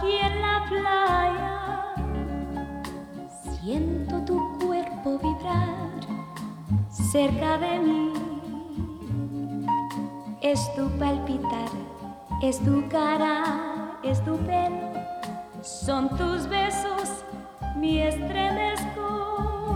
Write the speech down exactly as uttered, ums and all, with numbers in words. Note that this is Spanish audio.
aquí en la playa. Siento tu cuerpo vibrar cerca de mí. Es tu palpitar, es tu cara, es tu pelo, son tus besos, mi estremezco.